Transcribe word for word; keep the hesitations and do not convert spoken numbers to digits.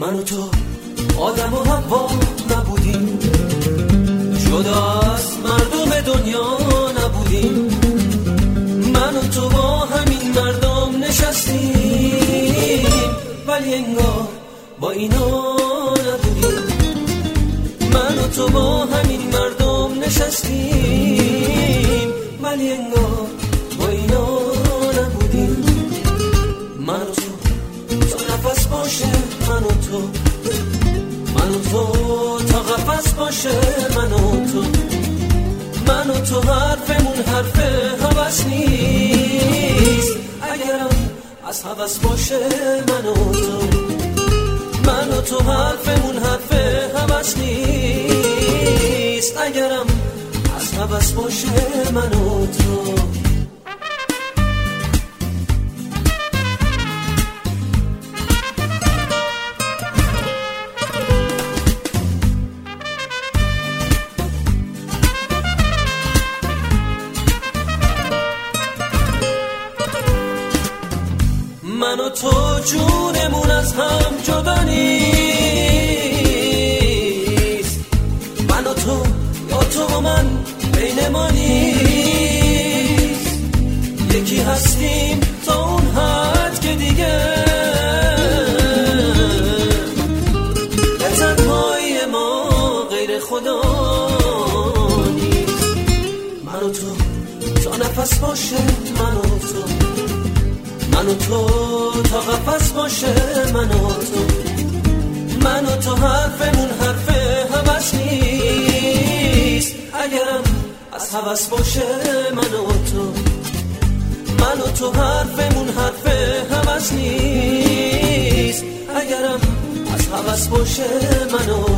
من و تو آدم و حوا نبودیم، جدا از مردم دنیا نبودیم. من و تو با همین مردم نشستیم، ولی انگار با اینا نبودیم. من و تو با همین مردم نشستیم، ولی انگار با اینا نبودیم. من و تو تا نفس باشه، من و تو من و تو تا قفس باشه، من و تو من و تو حرفمون حرف هوس نیست. اگرم از هوس باشه، من و تو من و تو حرفمون حرف هوس نیست. اگرم از هوس باشه، من و تو من و تو جونمون از هم جدا نیست. من و تو یا تو و من بین ما نیست. یکی هستیم تا اون حد که دیگه به تنهایی ما غیر خدا نیست. من و تو تا نفس باشه، من و تو من و تو تا قفس باشه، من و تو من و تو حرفمون حرف هوس نیست. اگرم از هوس باشه، من و تو من و تو حرفمون حرف هوس نیست. اگرم از هوس باشه، من و